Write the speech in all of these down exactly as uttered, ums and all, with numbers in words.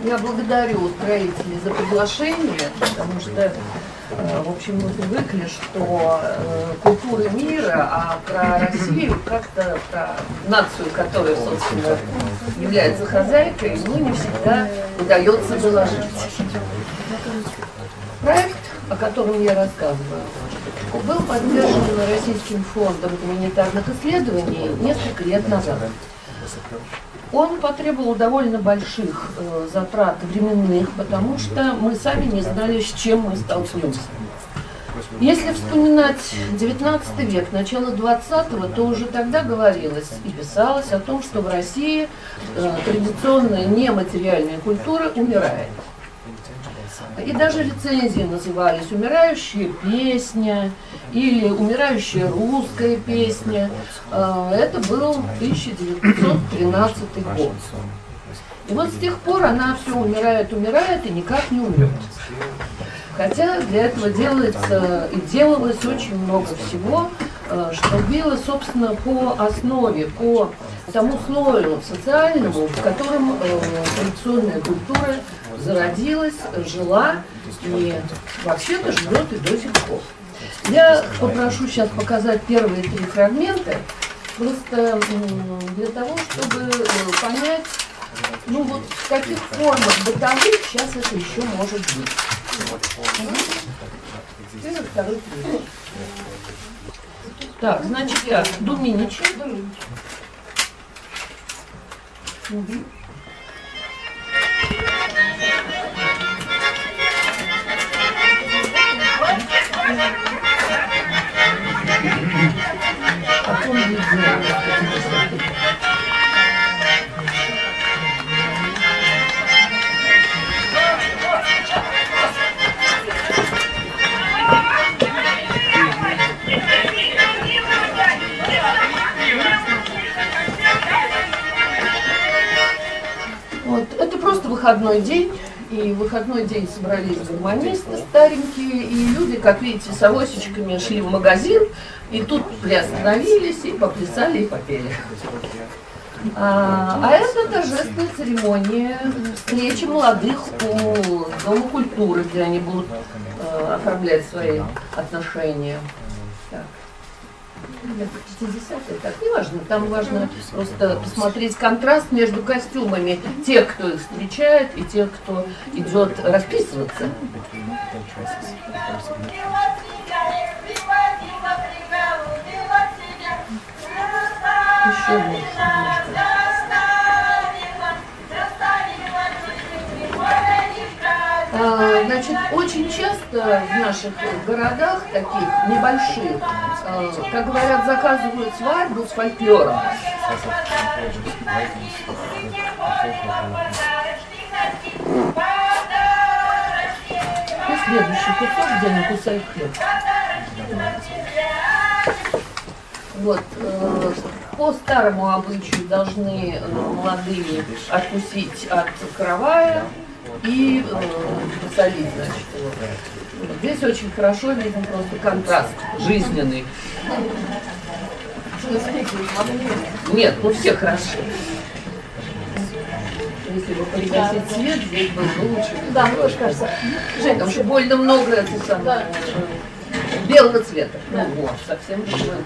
Я благодарю строителей за приглашение, потому что, в общем, мы привыкли, что культуры мира, а про Россию, как-то про нацию, которая, собственно, является хозяйкой, ну, не всегда удается доложить. Проект, о котором я рассказываю, был поддержан Российским фондом гуманитарных исследований несколько лет назад. Он потребовал довольно больших э, затрат временных, потому что мы сами не знали, с чем мы столкнемся. Если вспоминать девятнадцатый век, начало двадцатого, то уже тогда говорилось и писалось о том, что в России э, традиционная нематериальная культура умирает. И даже рецензии назывались «Умирающая песня» или «Умирающая русская песня». Это был тысяча девятьсот тринадцатый год. И вот с тех пор она все умирает, умирает и никак не умрет. Хотя для этого делается и делалось очень много всего, что было, собственно, по основе, по тому слою социальному, в котором традиционная культура зародилась, жила и вообще-то живет и до сих пор. Я попрошу сейчас показать первые три фрагмента, просто для того, чтобы понять, ну вот в каких формах бытовых сейчас это еще может быть. Первый, второй, третий. Так, значит так, Думиничи. Угу. Потом видео. Вот, это просто выходной день. И в выходной день собрались гармонисты старенькие, и люди, как видите, с авосечками шли в магазин, и тут приостановились, и поплясали, и попели. А, а это торжественная церемония встречи молодых у Дома культуры, где они будут э, оформлять свои отношения. Так. шестидесятые, так, не важно, там важно просто посмотреть контраст между костюмами тех, кто их встречает, и тех, кто идет расписываться. Еще больше. Значит, очень часто в наших городах, таких небольших, как говорят, заказывают свадьбу с фольклором. И следующий кусок, где они кусают хлеб. Вот, по старому обычаю должны молодые откусить от каравая и э, посолить, значит, его. Здесь очень хорошо виден просто контраст жизненный. Нет, ну все хороши. Если бы пригасить свет, здесь было бы лучше. Да, мне тоже кажется. Жень, потому что больно много этих самых, да. белого цвета. Да. Ну вот, совсем другое.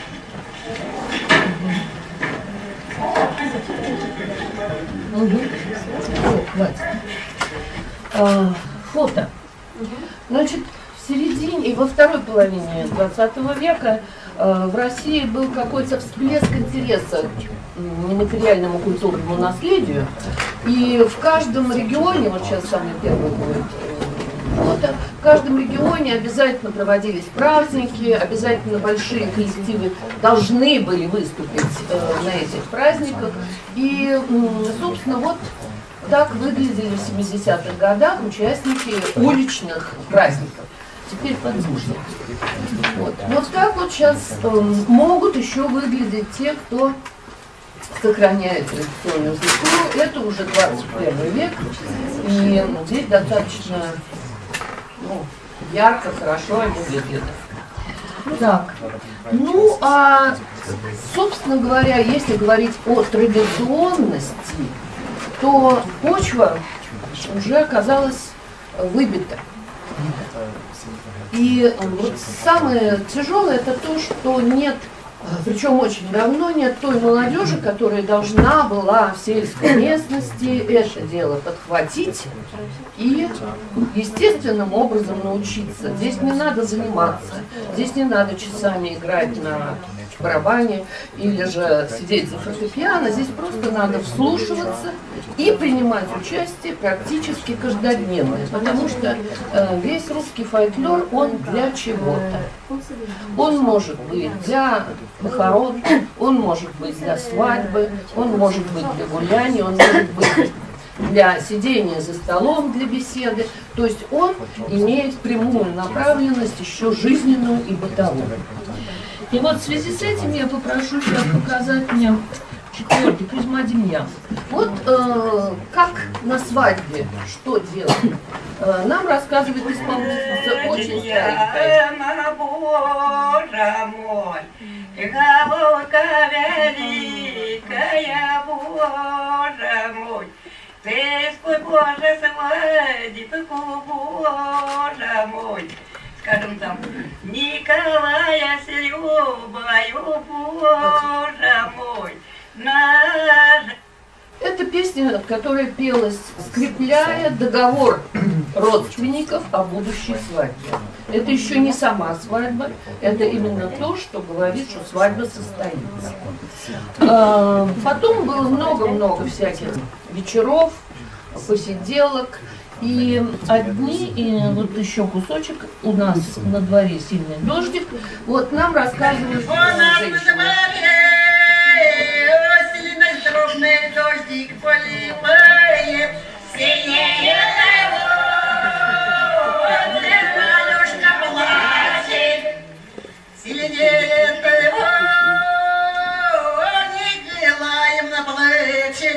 Угу. О, хватит. А, фото. Значит, в середине и во второй половине двадцатого века а, в России был какой-то всплеск интереса к нематериальному культурному наследию. И в каждом регионе, вот сейчас самый первый будет фото, в каждом регионе обязательно проводились праздники, обязательно большие коллективы должны были выступить э, на этих праздниках. И, э, собственно, вот так выглядели в семидесятых годах участники уличных праздников. Теперь подслушайте. Вот. вот так вот сейчас э, могут еще выглядеть те, кто сохраняет традиционную культуру. Это уже двадцать первый век. И здесь достаточно ну, ярко, хорошо они выглядят. Так, ну а, собственно говоря, если говорить о традиционности, то почва уже оказалась выбита. И вот самое тяжелое это то, что нет, причем очень давно нет той молодежи, которая должна была в сельской местности это дело подхватить и естественным образом научиться. Здесь не надо заниматься, здесь не надо часами играть на барабане или же сидеть за фортепиано, здесь просто надо вслушиваться и принимать участие практически каждодневно, потому что э, весь русский фольклор, он для чего-то. Он может быть для похорон, он может быть для свадьбы, он может быть для гуляния, он может быть для сидения за столом, для беседы. То есть он имеет прямую направленность еще жизненную и бытовую. И вот в связи с этим я попрошу сейчас показать мне четвертый Кузьма-Демьян. Вот э, как на свадьбе, что делать? Э, нам рассказывает исполнительница очень старенькая. Боже мой, голубка великая, Боже мой, ты спой, Боже, свадьбу, Боже мой. Скажем там, Николая с Любою, Боже мой, наш... Это песня, которая пелась, скрепляя договор родственников о будущей свадьбе. Это еще не сама свадьба, это именно то, что говорит, что свадьба состоится. Потом было много-много всяких вечеров, посиделок. И одни, и вот еще кусочек, у нас на дворе сильный дождик, вот нам рассказывают женщины. Сильный дробный дождик поливает, синее его, Алешка плачет, синее его, не делаем на плечи.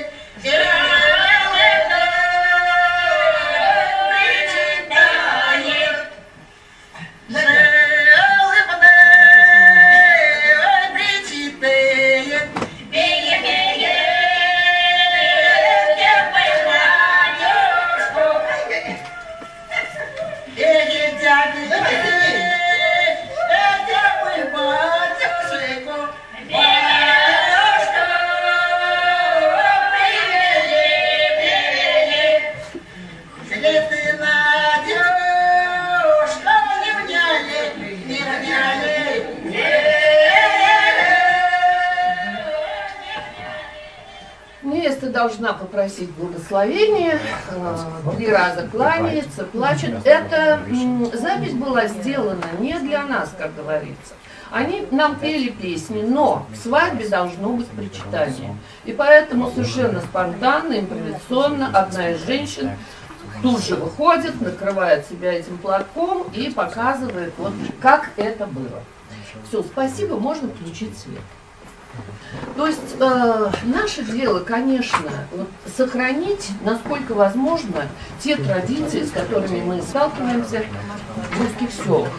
Должна попросить благословения, три раза кланяется, плачет. Эта запись была сделана не для нас, как говорится. Они нам пели песни, но в свадьбе должно быть причитание. И поэтому совершенно спонтанно, импровизационно одна из женщин тут же выходит, накрывает себя этим платком и показывает, вот, как это было. Все, спасибо, можно включить свет. То есть э, наше дело, конечно, вот, сохранить, насколько возможно, те традиции, с которыми мы сталкиваемся в русских селах.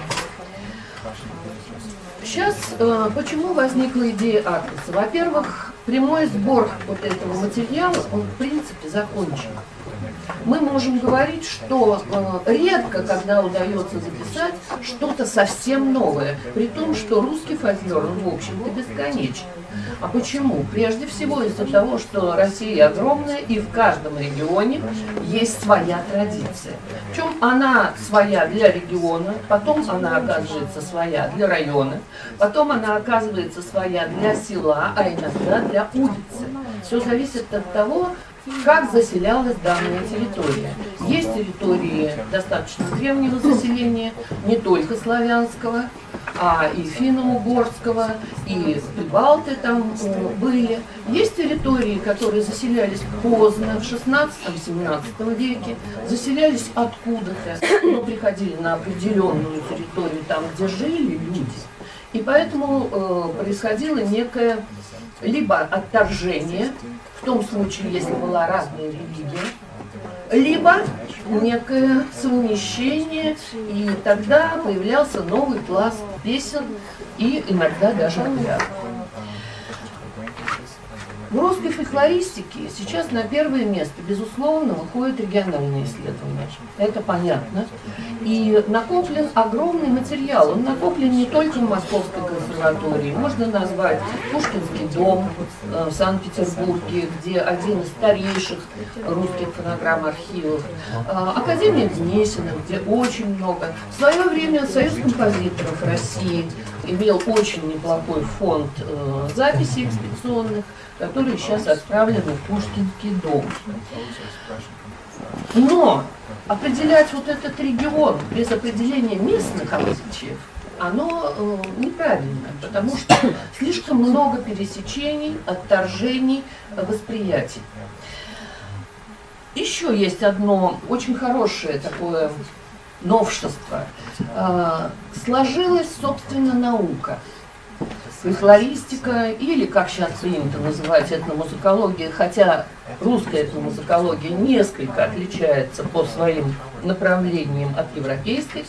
Сейчас, э, почему возникла идея атласа? Во-первых, прямой сбор вот этого материала, он в принципе закончен. Мы можем говорить, что э, редко, когда удается записать что-то совсем новое, при том, что русский фольклор, он, в общем-то, бесконечен. А почему? Прежде всего из-за того, что Россия огромная, и в каждом регионе есть своя традиция. Причем она своя для региона, потом она оказывается своя для района, потом она оказывается своя для села, а иногда для улицы. Все зависит от того, как заселялась данная территория. Есть территории достаточно древнего заселения, не только славянского, а и финно-угорского, и прибалты там были. Есть территории, которые заселялись поздно, в шестнадцатом-семнадцатом веке, заселялись откуда-то, но приходили на определенную территорию, там, где жили люди. И поэтому э, происходило некое либо отторжение, в том случае, если была разная религия, либо некое совмещение, и тогда появлялся новый класс песен и иногда даже обрядов. В русской фольклористике сейчас на первое место, безусловно, выходят региональные исследования. Это понятно. И накоплен огромный материал. Он накоплен не только в Московской консерватории. Можно назвать Пушкинский дом в Санкт-Петербурге, где один из старейших русских фонограмм-архивов. Академия Гнесина, где очень много. В свое время Союз композиторов России имел очень неплохой фонд записей экспедиционных, которые сейчас отправлены в Пушкинский дом. Но определять вот этот регион без определения местных обычаев, оно э, неправильно, потому что слишком много пересечений, отторжений, восприятий. Еще есть одно очень хорошее такое новшество. Э, сложилась, собственно, наука. Фольклористика, или, как сейчас принято называть, этномузыкология, хотя русская этномузыкология несколько отличается по своим направлениям от европейской,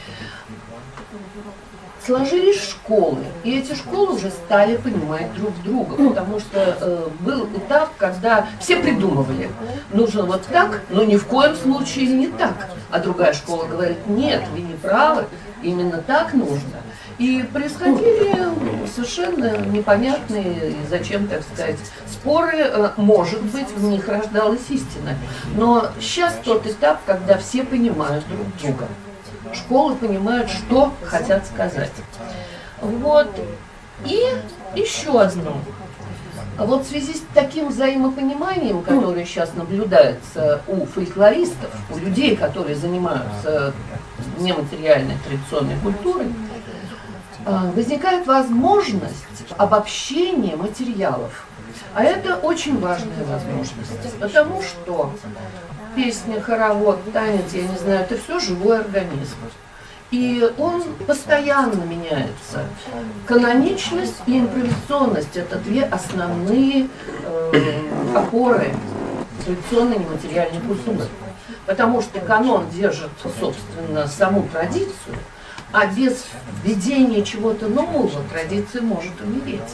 сложились школы, и эти школы уже стали понимать друг друга, потому что э, был этап, когда все придумывали, нужно вот так, но ни в коем случае не так, а другая школа говорит, нет, вы не правы, именно так нужно. И происходили совершенно непонятные, и зачем, так сказать, споры, может быть, в них рождалась истина. Но сейчас тот этап, когда все понимают друг друга. Школы понимают, что хотят сказать. Вот. И еще одно. Вот в связи с таким взаимопониманием, которое сейчас наблюдается у фольклористов, у людей, которые занимаются нематериальной традиционной культурой, возникает возможность обобщения материалов. А это очень важная возможность, потому что песня, хоровод, танец, я не знаю, это все живой организм. И он постоянно меняется. Каноничность и импровизационность – это две основные э, опоры традиционной нематериальной культуры. Потому что канон держит, собственно, саму традицию, а без введения чего-то нового традиция может умереть.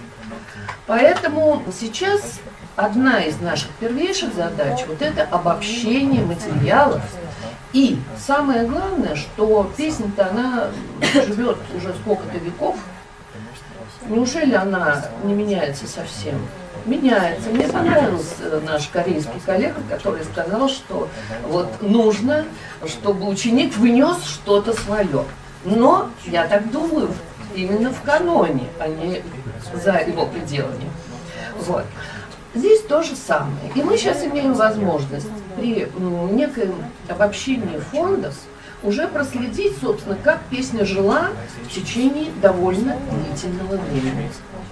Поэтому сейчас одна из наших первейших задач – вот это обобщение материалов. И самое главное, что песня-то она живет уже сколько-то веков. Неужели она не меняется совсем? Меняется. Мне понравился наш корейский коллега, который сказал, что вот нужно, чтобы ученик внес что-то свое. Но, я так думаю, именно в каноне, а не за его пределами. Вот. Здесь то же самое. И мы сейчас имеем возможность при некоем обобщении фондов уже проследить, собственно, как песня жила в течение довольно длительного времени.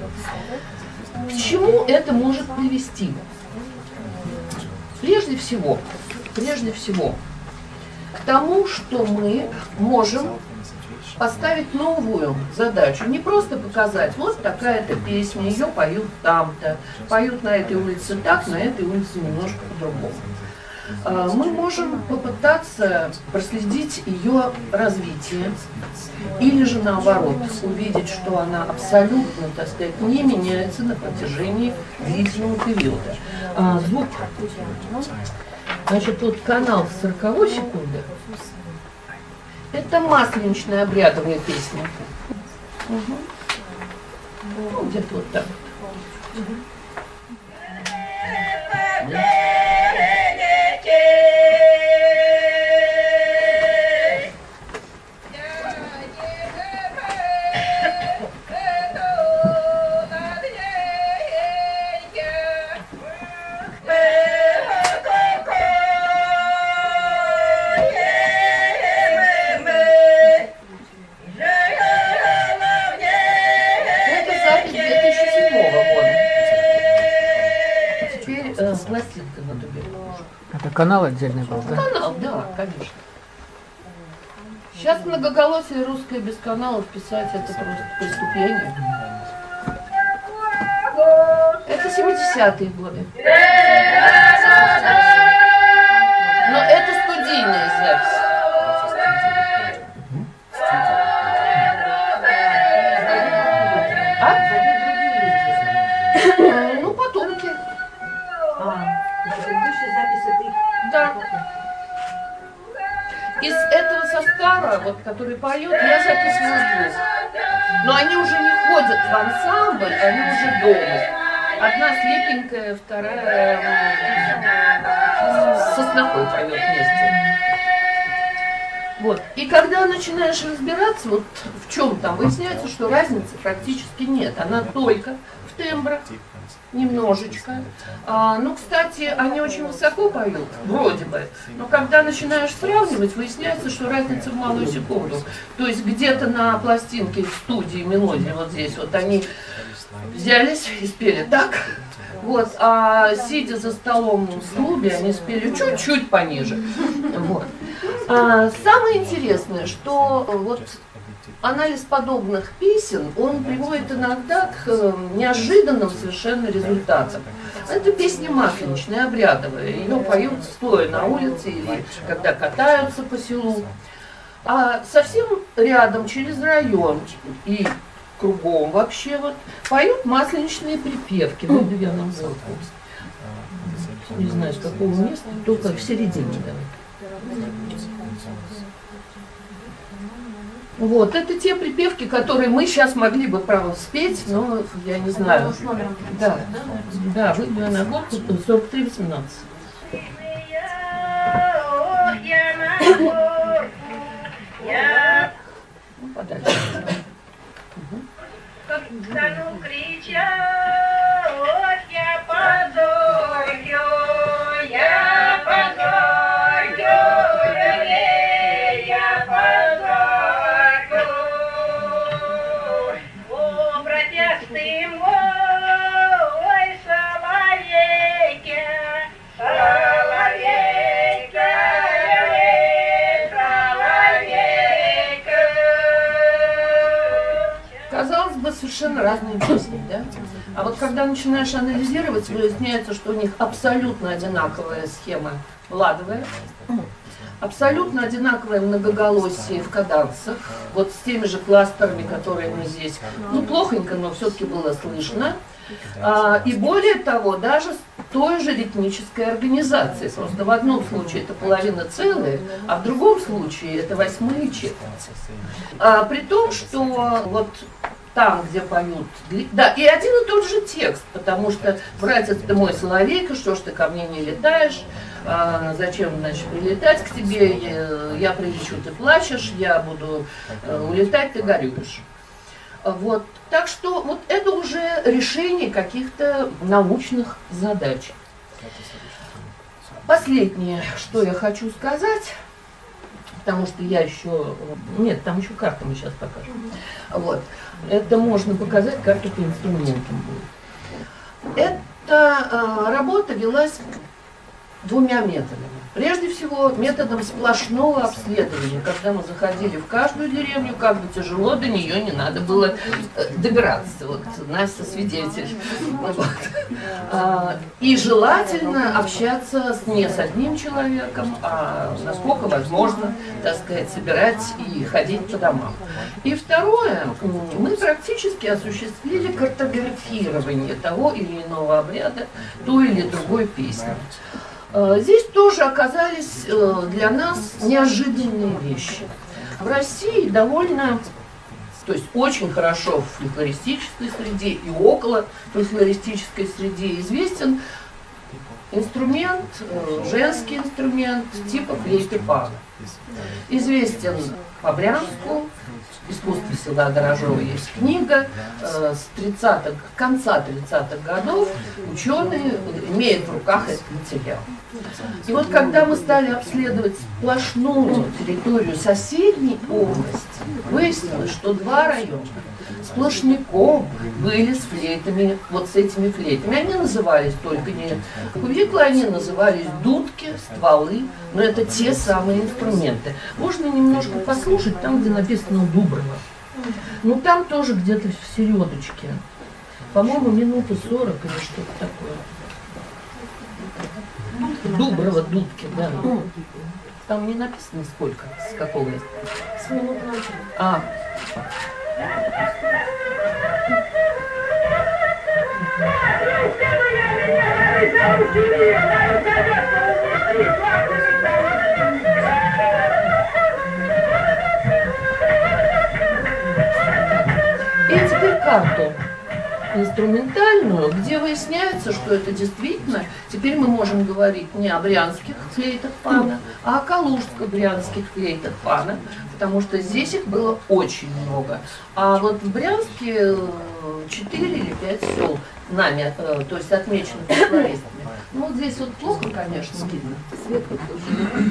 К чему это может привести? Прежде всего, прежде всего, к тому, что мы можем поставить новую задачу. Не просто показать, вот такая-то песня, ее поют там-то, поют на этой улице так, на этой улице немножко по-другому. Мы можем попытаться проследить ее развитие, или же наоборот, увидеть, что она абсолютно, так сказать, не меняется на протяжении длительного периода. Звук. Значит, вот канал с сороковой секунды. Это масленичная обрядовая песня. Угу. Ну, где-то вот так вот. Пластинка на дубе. Это канал отдельный был, да? Канал, да, конечно. Сейчас многоголосие русское без каналов писать это просто преступление. Это семидесятые годы. Но это студийная запись. А? Ну, потом Предыдущая запись это их. Да. Из этого состава, вот, который поет, я записывала двух. Но они уже не ходят в ансамбль, они уже дома. Одна слепенькая, вторая с Соснахой поет вместе. Вот. И когда начинаешь разбираться, вот в чем там, выясняется, что разницы практически нет. Она только в тембрах, немножечко. А, ну, кстати, они очень высоко поют, вроде бы. Но когда начинаешь сравнивать, выясняется, что разница в малую секунду. То есть где-то на пластинке в студии мелодии, вот здесь вот они взялись и спели так. Вот, а сидя за столом в клубе, они спели чуть-чуть пониже. Вот. А, самое интересное, что вот анализ подобных песен, он приводит иногда к неожиданным совершенно результатам. Это песня масленичная, обрядовая. Ее поют стоя на улице или когда катаются по селу. А совсем рядом, через район и кругом вообще вот, поют масленичные припевки. Выйду я на музыку. Не знаю, с какого места, только в середине. Вот, это те припевки, которые мы сейчас могли бы, право, спеть, но я не знаю. Да, да, выйду я на горку, сорок три восемнадцать. Ну, подальше. Стану кричать, я позорю, я позорю, я позорю. О, протяжный мой соловейке, соловейка, соловейка. Казалось бы, совершенно разные песни, да? А вот когда начинаешь анализировать, выясняется, что у них абсолютно одинаковая схема ладовая, абсолютно одинаковое многоголосие в кадансах, вот с теми же кластерами, которые мы здесь, ну, плохонько, но все-таки было слышно. А, и более того, даже с той же ритмической организацией. Просто в одном случае это половина целая, а в другом случае это восьмые четверти. А, при том, что вот там, где поют, да, и один и тот же текст, потому что «Братец ты мой соловейка, что ж ты ко мне не летаешь, а, зачем, значит, прилетать к тебе, я, я прилечу, ты плачешь, я буду а, улетать, ты горюешь». Вот. Так что вот это уже решение каких-то научных задач. Последнее, что я хочу сказать, потому что я еще... Нет, там еще карту мы сейчас покажем. Вот. Это можно показать, карту по инструментам будет. Эта э, работа велась двумя методами. Прежде всего, методом сплошного обследования. Когда мы заходили в каждую деревню, как бы тяжело до нее не надо было добираться. Вот Настя свидетель. Вот. И желательно общаться не с одним человеком, а насколько возможно, так сказать, собирать и ходить по домам. И второе, мы практически осуществили картографирование того или иного обряда, той или другой песни. Здесь тоже оказались для нас неожиданные вещи. В России довольно, то есть очень хорошо в фольклористической среде и около фольклористической среде известен инструмент, женский инструмент типа флейты пана. Известен по Брянску, «Искусство села Дорожова» есть книга, с тридцатых, конца тридцатых годов ученые имеют в руках этот материал. И вот когда мы стали обследовать сплошную территорию соседней области, выяснилось, что два района сплошняком были с флейтами, вот с этими флейтами. Они назывались только не кувиклы, они назывались дудки, стволы, но это те самые инструменты. Можно немножко послушать там, где написано «Дуброво». Ну там тоже где-то в середочке. По-моему, минуты сорок или что-то такое. Дуброво, дудки, да. Там не написано сколько, с какого места. С минут ночи. А. И теперь карту инструментальную, где выясняется, что это действительно, теперь мы можем говорить не о брянских флейтах пана, а о калужско-брянских флейтах пана, потому что здесь их было очень много. А вот в Брянске четыре или пять сел нами, то есть отмеченных фольклористами. Ну вот здесь вот плохо, конечно, видно. Свет вот тоже.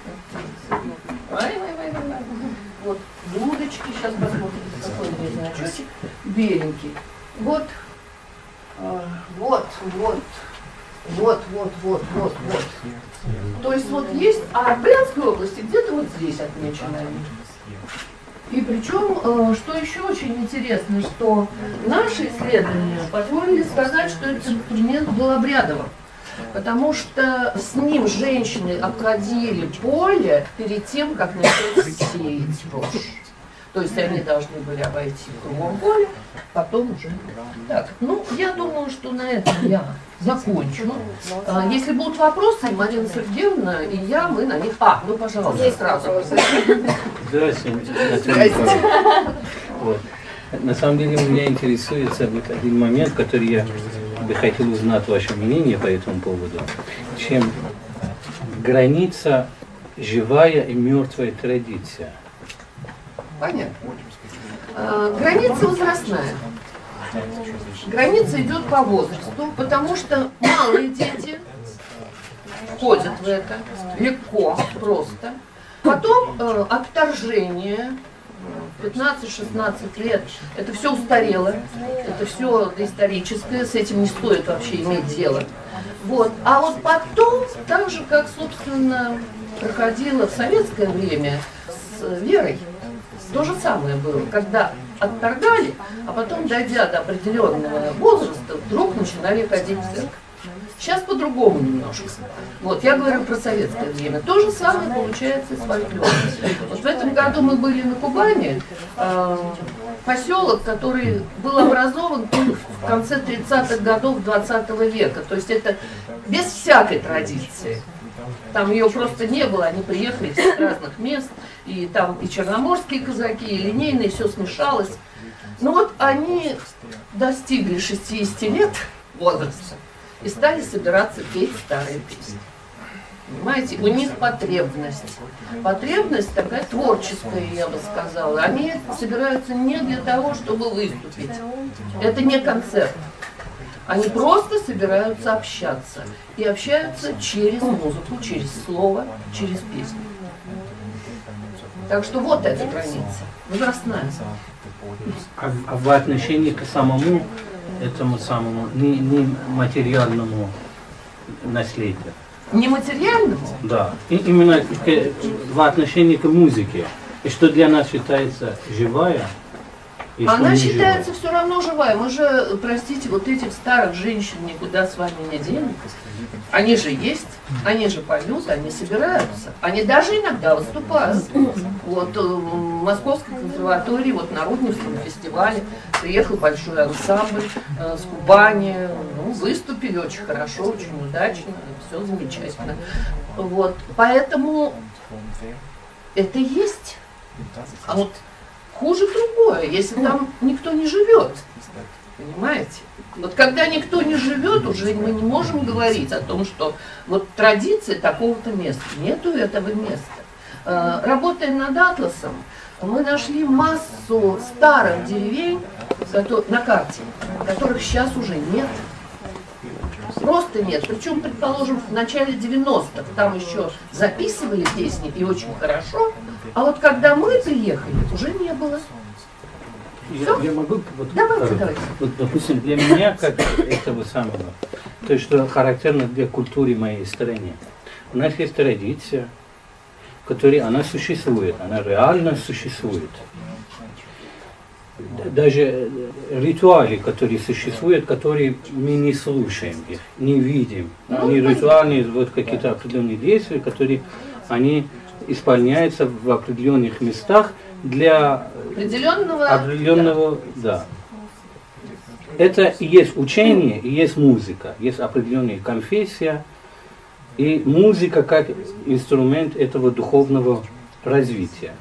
Вот дудочки, сейчас посмотрим, какой здесь значочек. Беленький. Вот, э, вот, вот, вот, вот, вот, вот, вот. То есть вот есть, а в Брянской области где-то вот здесь отмечены они. И причем, э, что еще очень интересно, что наши исследования позволили сказать, что этот инструмент был обрядовым. Потому что с ним женщины обходили поле перед тем, как начать сеять рожь. То есть они должны были обойти кругом поле, потом уже. Так, ну, я думаю, что на этом я закончу. А, если будут вопросы, Марина Сергеевна и я, мы на них... А, ну, пожалуйста, сразу. Здравствуйте. Вот. На самом деле меня интересуется вот один момент, который я бы хотел узнать ваше мнение по этому поводу. Чем граница живая и мертвая традиция? Понятно. А, граница возрастная. Граница идет по возрасту, потому что малые дети входят в это легко, просто. Потом э, отторжение, пятнадцать-шестнадцать лет, это все устарело, это все доисторическое, с этим не стоит вообще иметь дело. Вот. А вот потом, так же, как, собственно, проходило в советское время с верой, то же самое было, когда отторгали, а потом, дойдя до определенного возраста, вдруг начинали ходить в церковь. Сейчас по-другому немножко. Вот, я говорю про советское время. То же самое получается и с фольклором. Вот в этом году мы были на Кубани, э, поселок, который был образован в конце тридцатых годов двадцатого века. То есть это без всякой традиции. Там ее просто не было, они приехали с разных мест, и там и черноморские казаки, и линейные, все смешалось. Ну вот они достигли шестидесяти лет возраста и стали собираться петь старые песни. Понимаете, у них потребность. Потребность такая творческая, я бы сказала. Они собираются не для того, чтобы выступить. Это не концерт. Они просто собираются общаться. И общаются через музыку, через слово, через песню. Так что вот эта граница, возрастная. А, а в отношении к самому этому самому не, не материальному наследию? Нематериальному? Да. И именно к, в отношении к музыке. И что для нас считается живая, и что Она не считается живая. все равно живая. Мы же, простите, вот этих старых женщин никуда с вами не денем. Они же есть, они же поют, они собираются. Они даже иногда выступают. Вот в Московской консерватории, вот на Рудневском фестивале приехал большой ансамбль э, с Кубани. Ну, выступили очень хорошо, очень удачно, все замечательно. Вот, поэтому это есть. А вот хуже другое, если там никто не живет. Понимаете? Вот когда никто не живет, уже мы не можем говорить о том, что вот традиция такого-то места. Нету этого места. Э, работая над атласом, мы нашли массу старых деревень на карте, которых сейчас уже нет. Просто нет. Причем, предположим, в начале девяностых там еще записывали песни и очень хорошо, а вот когда мы приехали, уже не было. Я, я могу вот, Давайте, давайте. Вот, допустим, для меня, как этого самого, то, что характерно для культуры моей страны. У нас есть традиция, которая, она существует, она реально существует. Даже ритуалы, которые существуют, которые мы не слушаем их, не видим. Они ритуальные, вот какие-то определенные действия, которые они исполняются в определенных местах для Определенного, определенного, да. это и есть учение, и есть музыка, есть определенная конфессия, и музыка как инструмент этого духовного развития.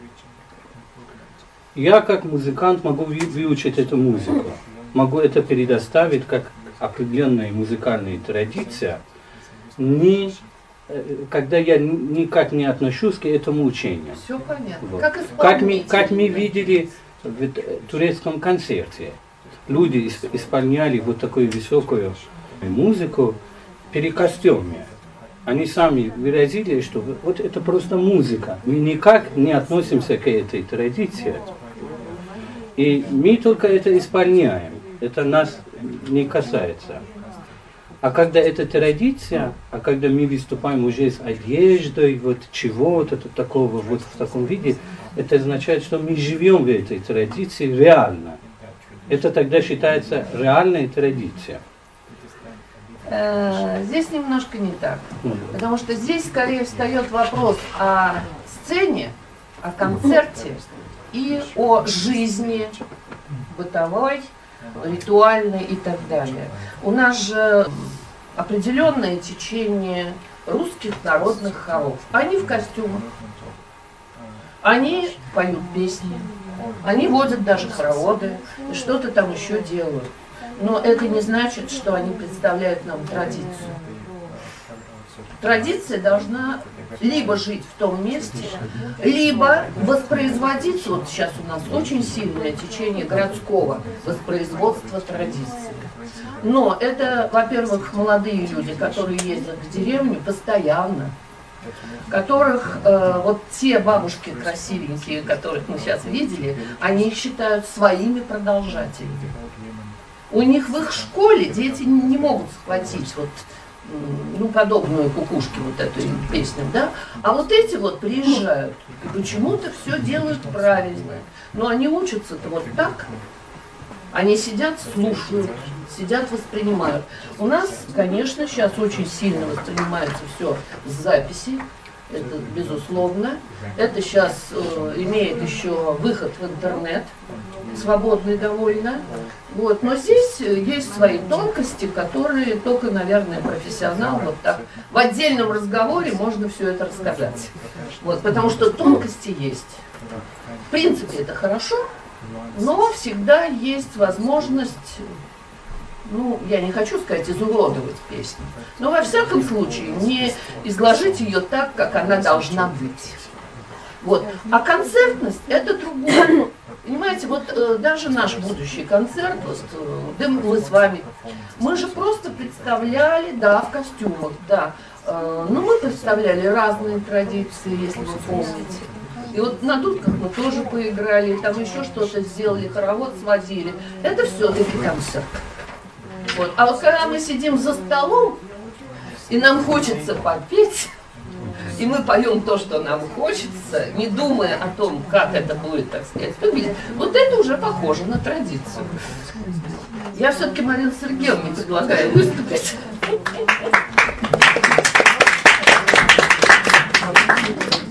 Я как музыкант могу выучить эту музыку, могу это предоставить как определенная музыкальная традиция, не, когда я никак не отношусь к этому учению. Все понятно. Вот. Как, Как, мы, как мы видели в турецком концерте, люди исполняли вот такую высокую музыку при костюме. Они сами выразили, что вот это просто музыка. Мы никак не относимся к этой традиции. И мы только это исполняем. Это нас не касается. А когда это традиция, а когда мы выступаем уже с одеждой, вот чего-то такого, вот в таком виде, это означает, что мы живем в этой традиции реально. Это тогда считается реальной традицией. Здесь немножко не так. Потому что здесь скорее встает вопрос о сцене, о концерте и о жизни бытовой, ритуальной и так далее. У нас же определенное течение русских народных хоров. Они в костюмах, они поют песни, они водят даже хороводы и что-то там еще делают. Но это не значит, что они представляют нам традицию. Традиция должна либо жить в том месте, либо воспроизводиться. Вот сейчас у нас очень сильное течение городского воспроизводства традиции. Но это, во-первых, молодые люди, которые ездят в деревню постоянно, которых э, вот те бабушки красивенькие, которых мы сейчас видели, они их считают своими продолжателями. У них в их школе дети не могут схватить вот, ну, подобную кукушке, вот эту песню, да? А вот эти вот приезжают и почему-то все делают правильно. Но они учатся-то вот так. Они сидят, слушают, сидят, воспринимают. У нас, конечно, сейчас очень сильно воспринимается все с записи. Это безусловно. Это сейчас э, имеет еще выход в интернет, свободный довольно. Вот. Но здесь есть свои тонкости, которые только, наверное, профессионал вот так в отдельном разговоре можно все это рассказать. Вот. Потому что тонкости есть. В принципе, это хорошо, но всегда есть возможность, ну, я не хочу сказать изуродовать песню, но во всяком случае не изложить ее так, как она должна быть. Вот. А концертность – это другое. Понимаете, вот э, даже наш будущий концерт, вот, э, да мы с вами, мы же просто представляли, да, в костюмах, да, э, но мы представляли разные традиции, если вы помните. И вот на дудках мы тоже поиграли, там еще что-то сделали, хоровод сводили. Это все-таки концерт. Вот. А вот когда мы сидим за столом, и нам хочется попеть, и мы поем то, что нам хочется, не думая о том, как это будет, так сказать, выглядеть, вот это уже похоже на традицию. Я все-таки Марину Сергеевне предлагаю выступить.